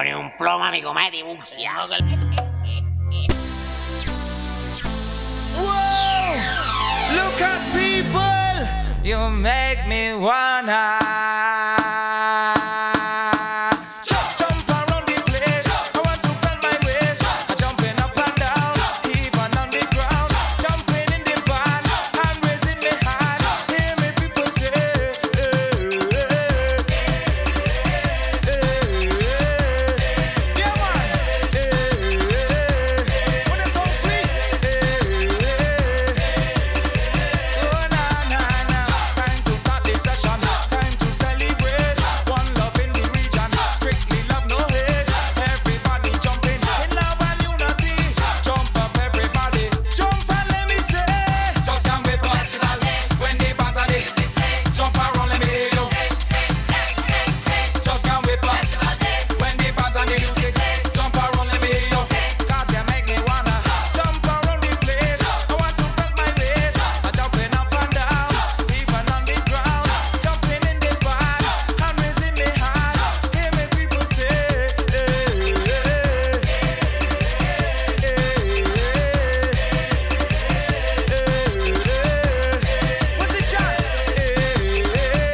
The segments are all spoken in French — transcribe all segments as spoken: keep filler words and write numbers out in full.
pone un plomo, amigo mío, di buxiano. Whoa! Look at people, you make me wanna jump, jump around the place. I want to bend my waist, I'm jumping up and down, even on the ground, jumping in the van and raising my hand. Hear me people say, hey, hey, hey, hey. Yeah man, hey, hey. When the song sweet, hey, hey. Oh na na na, time to start this session, time to celebrate. One love in the region, strictly love no hate. Everybody jumping in love and unity. Jump up everybody, jump and let me say. Just can't wait for festival when the bands are there. Jump around, let me hear you. Just can't wait for festival when the bands are there. Jump around, let me hear you. Cause you make me wanna jump around the place. I want to bend my waist, I'm jumping up and down, even on the ground, jumping in the van and raising my hand. Hear me people say, hey, hey, hey, hey. What's the chance? Hey, hey,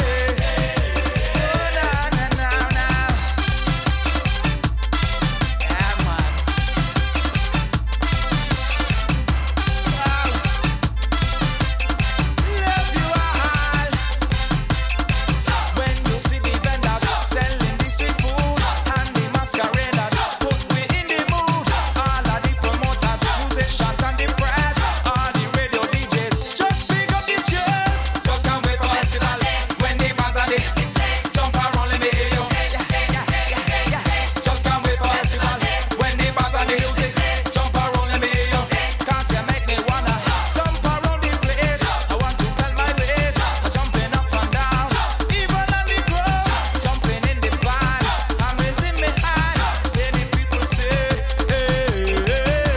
oh na na na na. Yeah man. Wow. Love you all. When you see the vendors selling the sweet food and the masqueraders, put me in the mood. All of the promoters, musicians and the press, all the radio D Js, just pick up the chairs. Just can't wait for festival when the bands are there. Jump around, let me hear you. Just can't wait for festival when the bands are there. Jump around, let me hear you. Cause you make me wanna jump around the place. I want to bend my waist, I'm jumping up and down, even on the ground, jumping in the van, I'm raising my hand. Hear the people say, hey, hey,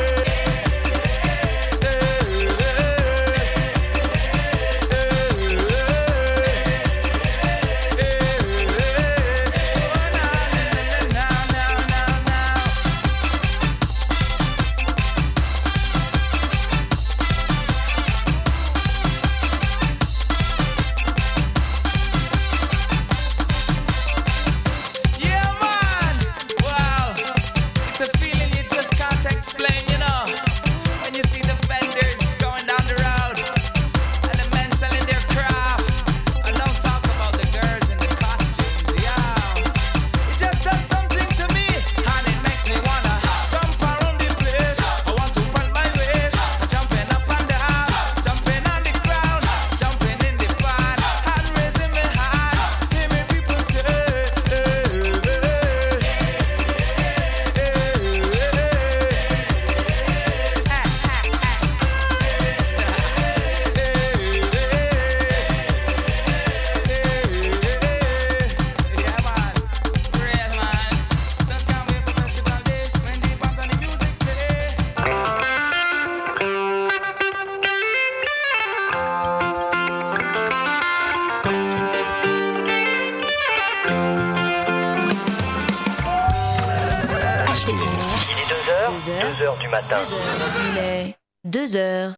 yeah man, wow, it's a feeling you just can't explain, you know, when you see the vendors going down the road and the men selling their craft. I don't talk about the girls in the costumes, yeah, it just does something to me and it makes me wanna jump around the place. I want to bend my waist, I'm jumping up and down, jumping on the ground, jumping in the van and raising my hand. Hear me people say, hey, hey, hey, hey. Yeah man, real man. Just can't wait for festival day when the bands and the music play. H T M L. Il est deux heures, deux heures du matin. Il est deux heures.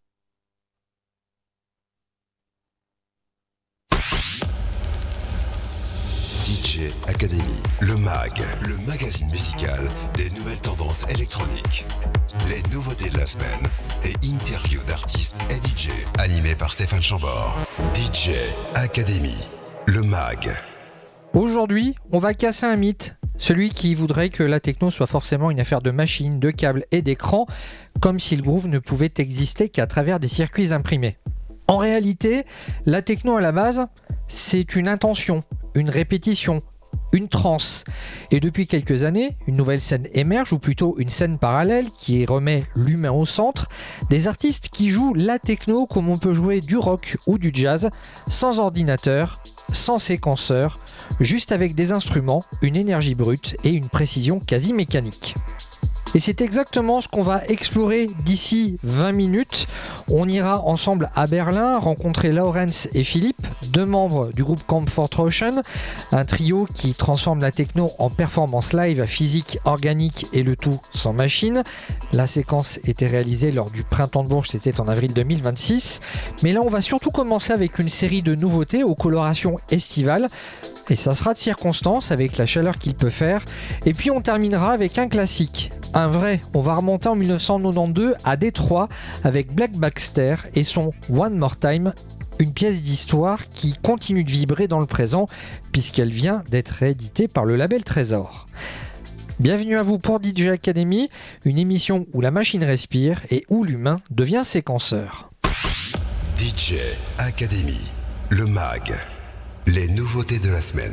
D J Academy, le mag, le magazine musical des nouvelles tendances électroniques. Les nouveautés de la semaine et interviews d'artistes et D J. Animé par Stéphane Chambord. D J Academy, le mag. Aujourd'hui, on va casser un mythe, celui qui voudrait que la techno soit forcément une affaire de machines, de câbles et d'écrans, comme si le groove ne pouvait exister qu'à travers des circuits imprimés. En réalité, la techno à la base, c'est une intention, une répétition, une transe. Et depuis quelques années, une nouvelle scène émerge, ou plutôt une scène parallèle qui remet l'humain au centre, des artistes qui jouent la techno comme on peut jouer du rock ou du jazz, sans ordinateur, sans séquenceur, juste avec des instruments, une énergie brute et une précision quasi mécanique. Et c'est exactement ce qu'on va explorer d'ici vingt minutes. On ira ensemble à Berlin rencontrer Laurens et Philippe, deux membres du groupe Comfort Ocean, un trio qui transforme la techno en performance live, physique, organique et le tout sans machine. La séquence était réalisée lors du Printemps de Bourges, c'était en avril deux mille vingt-six. Mais là, on va surtout commencer avec une série de nouveautés aux colorations estivales. Et ça sera de circonstance avec la chaleur qu'il peut faire. Et puis on terminera avec un classique. Un vrai, on va remonter en dix-neuf cent quatre-vingt-douze à Détroit avec Black Baxter et son One More Time. Une pièce d'histoire qui continue de vibrer dans le présent puisqu'elle vient d'être rééditée par le label Trésor. Bienvenue à vous pour D J Academy, une émission où la machine respire et où l'humain devient séquenceur. D J Academy, le mag, les nouveautés de la semaine.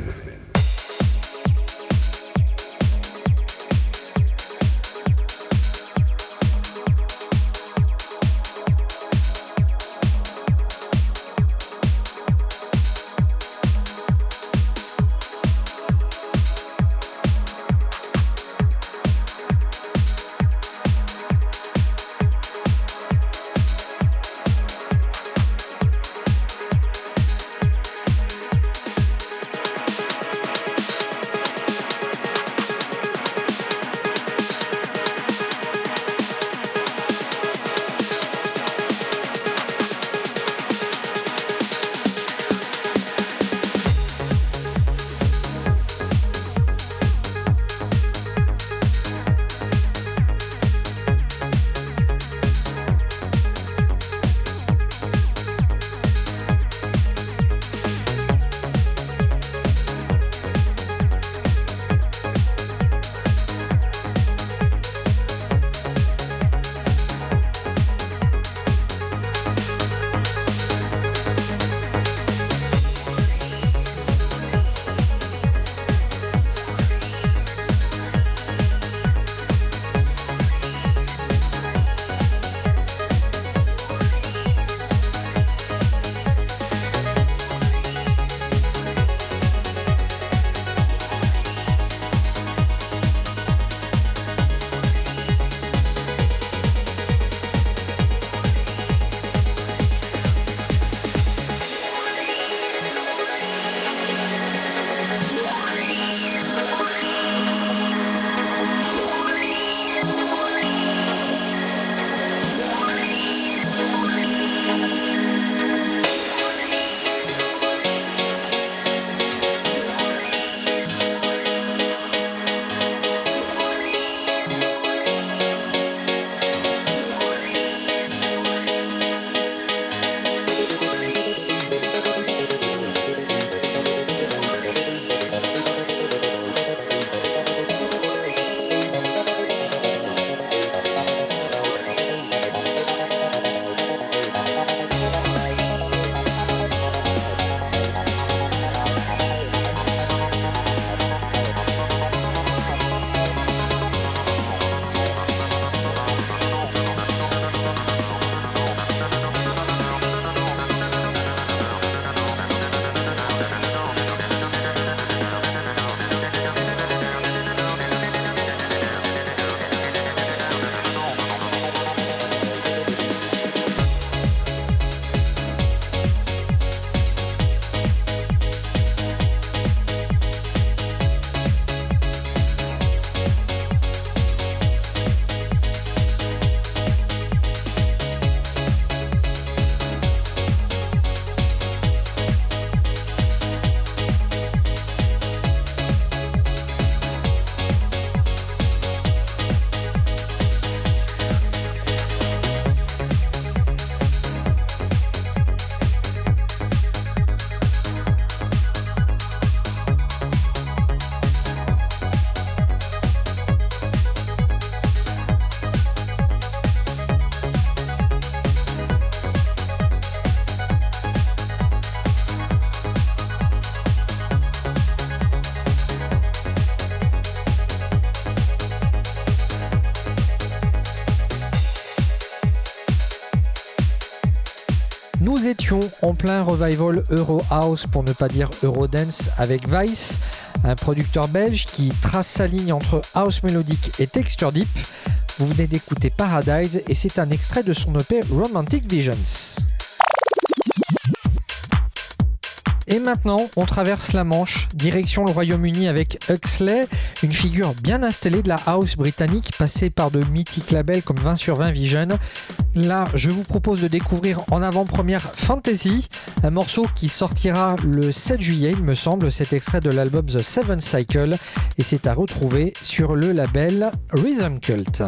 Nous étions en plein revival Euro House, pour ne pas dire Eurodance, avec Vice, un producteur belge qui trace sa ligne entre house mélodique et texture deep. Vous venez d'écouter Paradise et c'est un extrait de son E P Romantic Visions. Et maintenant, on traverse la Manche, direction le Royaume-Uni avec Huxley, une figure bien installée de la house britannique, passée par de mythiques labels comme vingt sur vingt Vision. Là, je vous propose de découvrir en avant-première Fantasy, un morceau qui sortira le sept juillet, il me semble, cet extrait de l'album The Seven Cycle, et c'est à retrouver sur le label Rhythm Cult.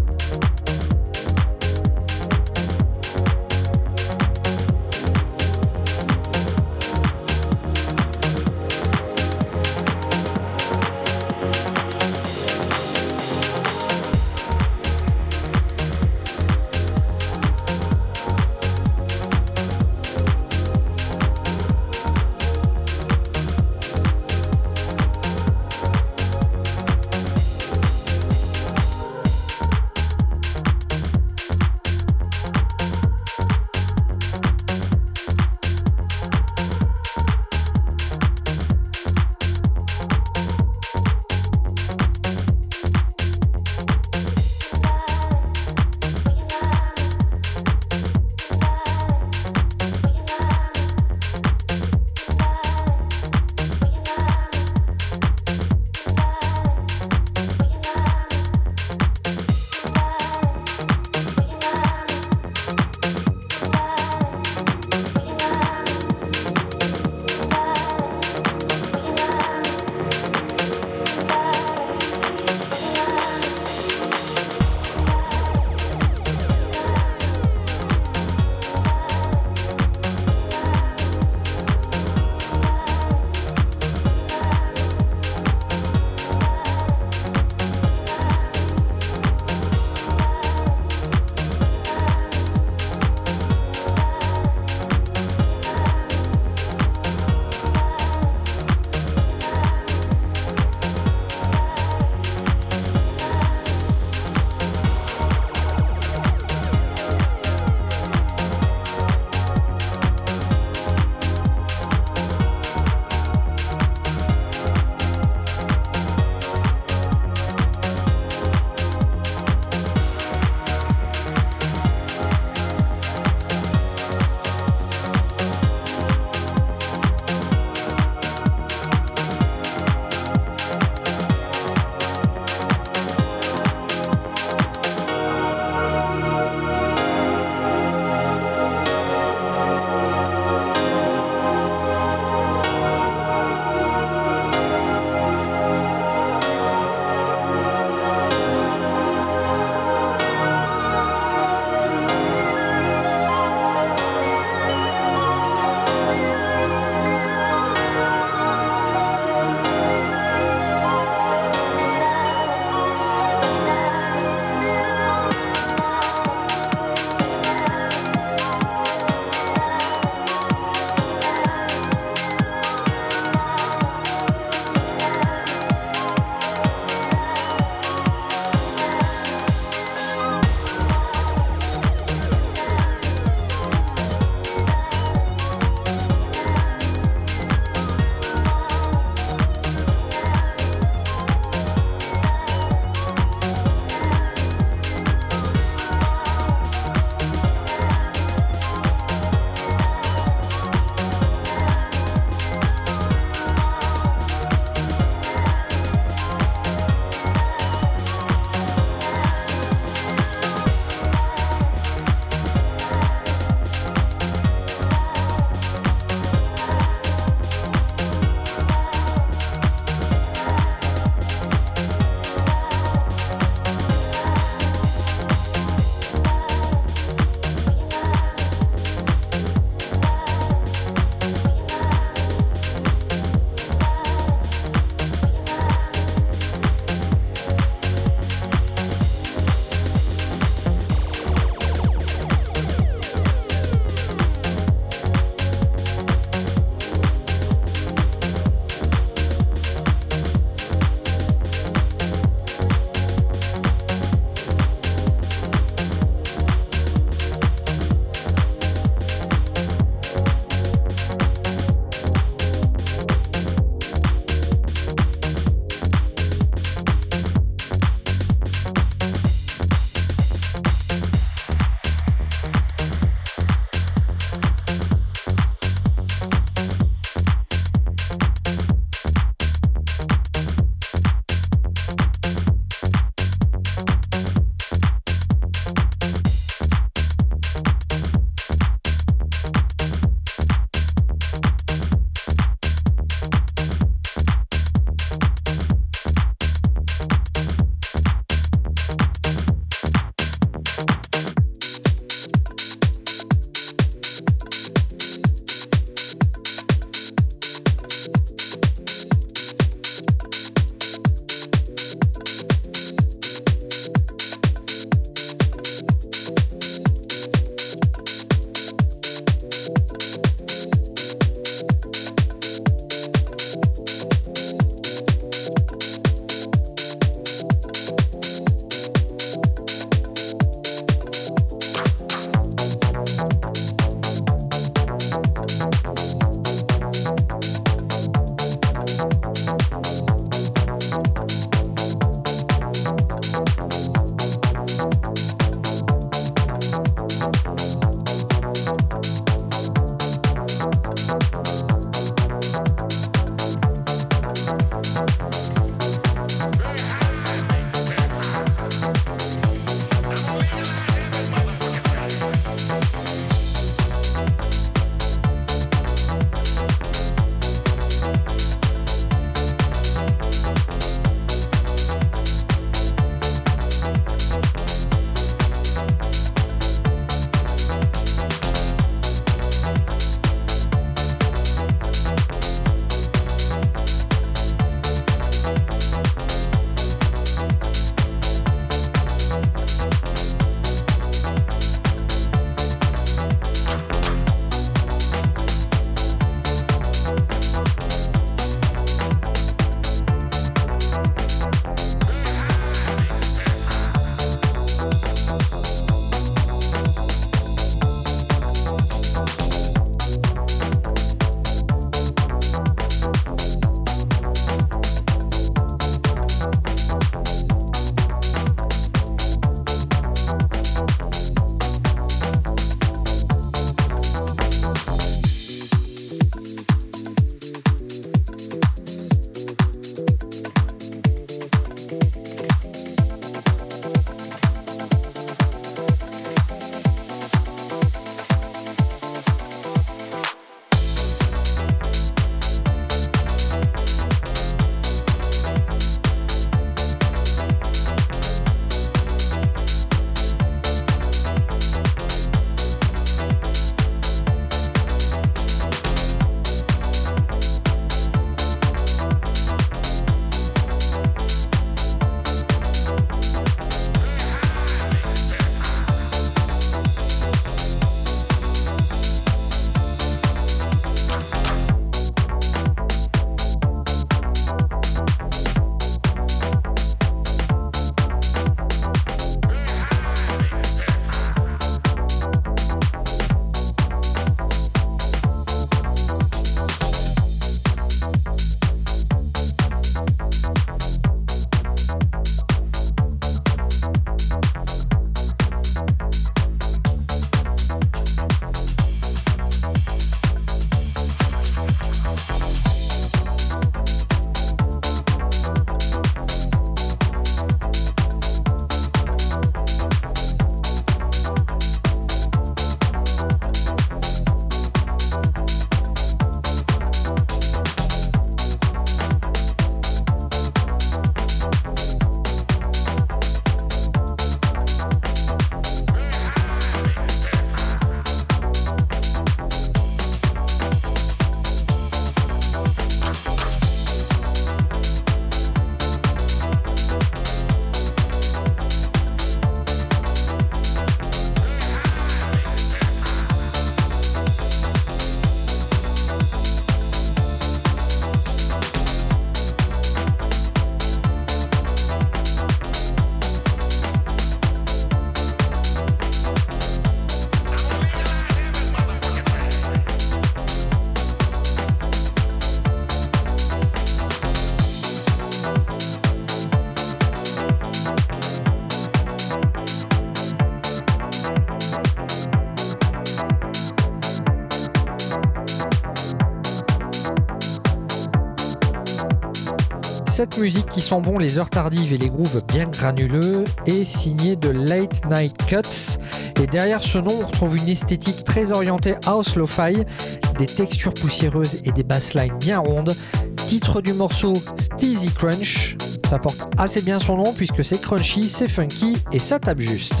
Cette musique qui sent bon les heures tardives et les grooves bien granuleux est signée de Late Night Cuts. Et derrière ce nom, on retrouve une esthétique très orientée house lo-fi, des textures poussiéreuses et des basslines bien rondes. Titre du morceau Steezy Crunch. Ça porte assez bien son nom puisque c'est crunchy, c'est funky et ça tape juste.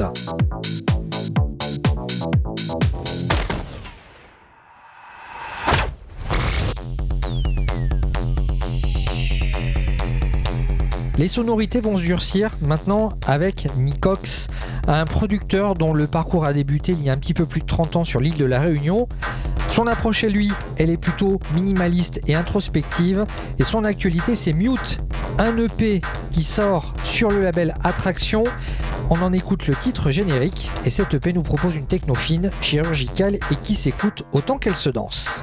Les sonorités vont se durcir maintenant avec Nicox, un producteur dont le parcours a débuté il y a un petit peu plus de trente ans sur l'île de la Réunion. Son approche chez lui, elle est plutôt minimaliste et introspective, et son actualité c'est Mute, un E P qui sort sur le label Attraction. On en écoute le titre générique, et cet E P nous propose une techno fine, chirurgicale et qui s'écoute autant qu'elle se danse.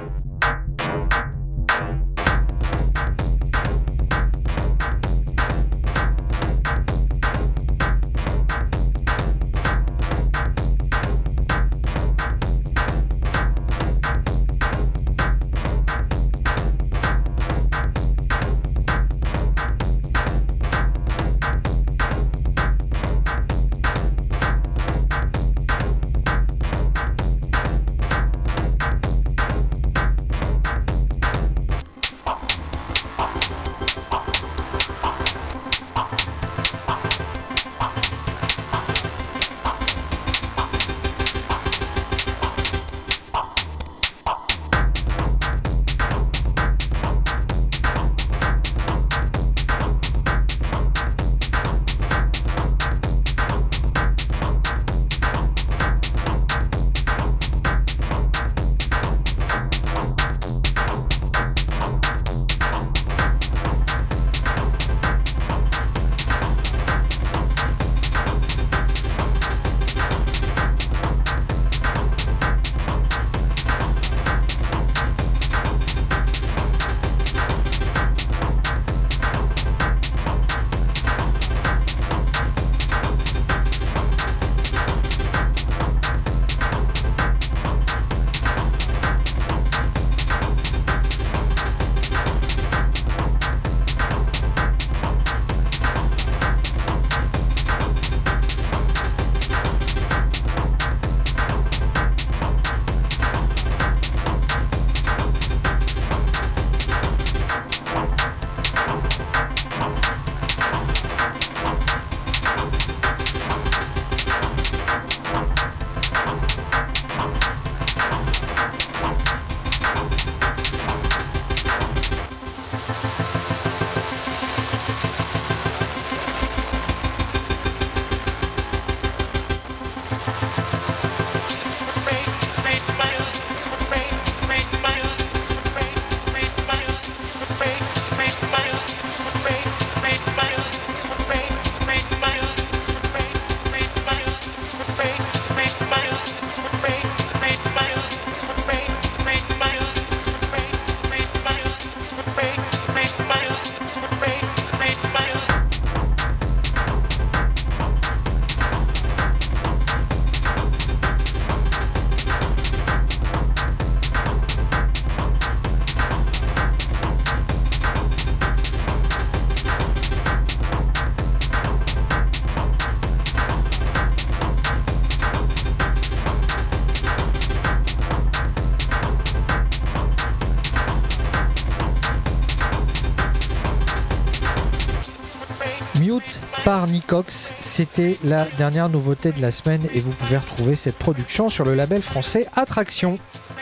Mute par Nicox, c'était la dernière nouveauté de la semaine et vous pouvez retrouver cette production sur le label français Attraction.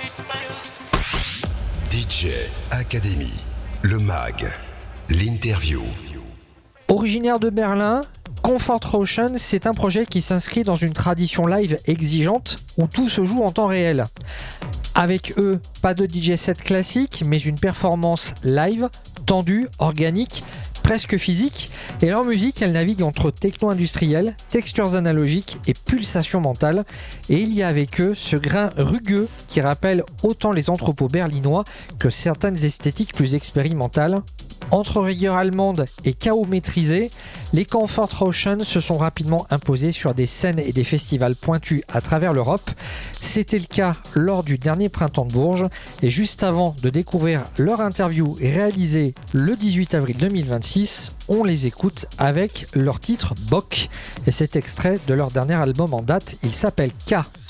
D J Academy, le mag, l'interview. Originaire de Berlin, Comfort Ocean, c'est un projet qui s'inscrit dans une tradition live exigeante où tout se joue en temps réel. Avec eux, pas de D J set classique, mais une performance live, tendue, organique, presque physique, et leur musique, elle navigue entre techno industriel, textures analogiques et pulsations mentales, et il y a avec eux ce grain rugueux qui rappelle autant les entrepôts berlinois que certaines esthétiques plus expérimentales. Entre rigueur allemande et chaos maîtrisé, les Comfort Ocean se sont rapidement imposés sur des scènes et des festivals pointus à travers l'Europe. C'était le cas lors du dernier Printemps de Bourges. Et juste avant de découvrir leur interview réalisée le dix-huit avril deux mille vingt-six, on les écoute avec leur titre Bock. Et cet extrait de leur dernier album en date, il s'appelle K.